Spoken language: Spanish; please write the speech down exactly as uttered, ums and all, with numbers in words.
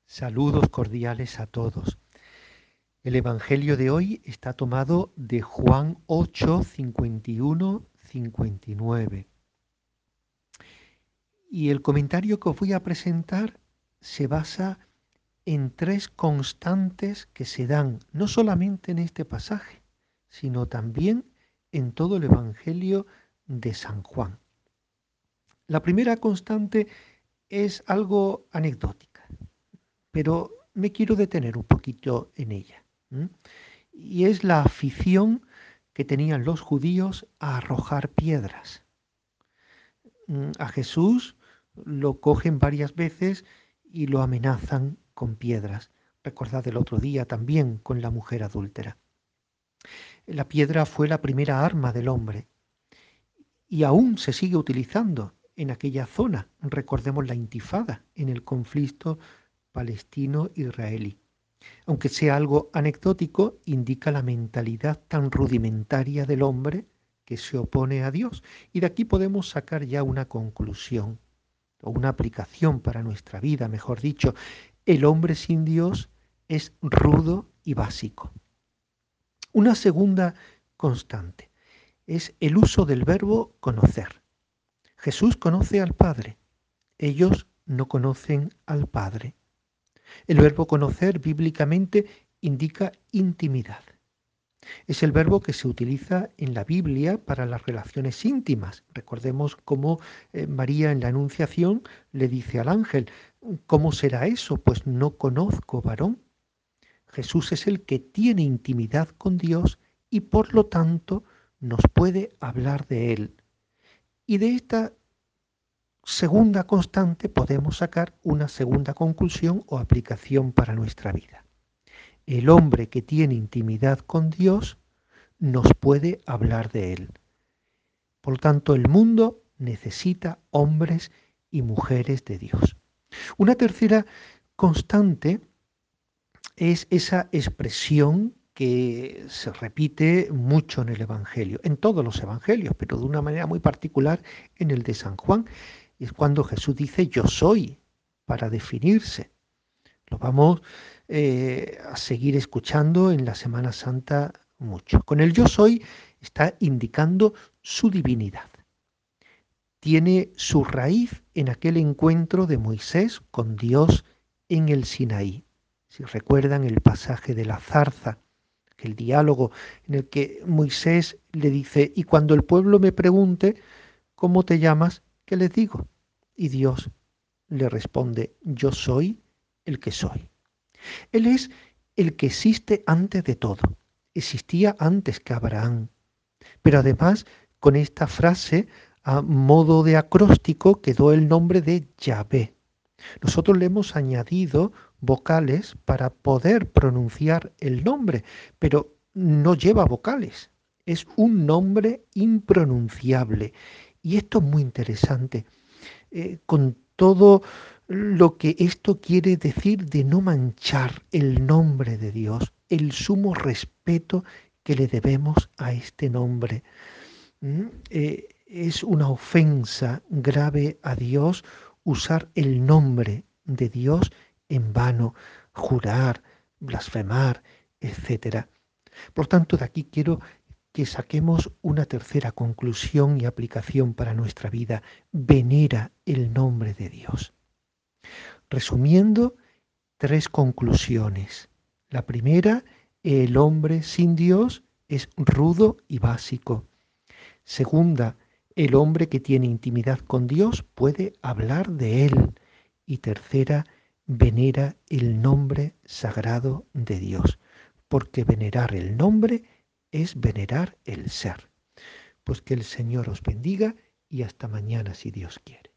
Saludos cordiales a todos. El Evangelio de hoy está tomado de Juan ocho, cincuenta y uno, cincuenta y nueve. Y el comentario que os voy a presentar se basa en tres constantes que se dan no solamente en este pasaje, sino también en todo el Evangelio de San Juan. La primera constante es algo anecdótica, pero me quiero detener un poquito en ella. ¿m? Y es la afición que tenían los judíos a arrojar piedras. Mm, A Jesús lo cogen varias veces y lo amenazan con piedras. Recordad el otro día también con la mujer adúltera. La piedra fue la primera arma del hombre y aún se sigue utilizando en aquella zona. Recordemos la intifada en el conflicto palestino-israelí. Aunque sea algo anecdótico, indica la mentalidad tan rudimentaria del hombre que se opone a Dios. Y de aquí podemos sacar ya una conclusión o una aplicación para nuestra vida, mejor dicho. El hombre sin Dios es rudo y básico. Una segunda constante es el uso del verbo conocer. Jesús conoce al Padre, ellos no conocen al Padre. El verbo conocer bíblicamente indica intimidad. Es el verbo que se utiliza en la Biblia para las relaciones íntimas. Recordemos cómo eh, María en la Anunciación le dice al ángel, ¿cómo será eso? Pues no conozco varón. Jesús es el que tiene intimidad con Dios y por lo tanto nos puede hablar de él. Y de esta segunda constante podemos sacar una segunda conclusión o aplicación para nuestra vida. El hombre que tiene intimidad con Dios nos puede hablar de él. Por lo tanto, el mundo necesita hombres y mujeres de Dios. Una tercera constante es esa expresión que se repite mucho en el Evangelio, en todos los Evangelios, pero de una manera muy particular en el de San Juan. Es cuando Jesús dice yo soy, para definirse. Lo vamos eh, a seguir escuchando en la Semana Santa mucho. Con el yo soy está indicando su divinidad. Tiene su raíz en aquel encuentro de Moisés con Dios en el Sinaí. Si recuerdan el pasaje de la zarza, el diálogo en el que Moisés le dice, y cuando el pueblo me pregunte, ¿cómo te llamas? ¿Qué les digo? Y Dios le responde, yo soy el que soy. Él es el que existe antes de todo. Existía antes que Abraham. Pero además, con esta frase, a modo de acróstico, quedó el nombre de Yahvé. Nosotros le hemos añadido vocales para poder pronunciar el nombre, pero no lleva vocales. Es un nombre impronunciable. Y esto es muy interesante. Eh, con todo lo que esto quiere decir de no manchar el nombre de Dios, el sumo respeto que le debemos a este nombre. ¿Mm? Eh, es una ofensa grave a Dios usar el nombre de Dios en vano, jurar, blasfemar, etcétera. Por tanto, de aquí quiero que saquemos una tercera conclusión y aplicación para nuestra vida. Venera el nombre de Dios. Resumiendo, tres conclusiones. La primera, el hombre sin Dios es rudo y básico. Segunda, el hombre que tiene intimidad con Dios puede hablar de él. Y tercera, venera el nombre sagrado de Dios, porque venerar el nombre es venerar el ser. Pues que el Señor os bendiga y hasta mañana si Dios quiere.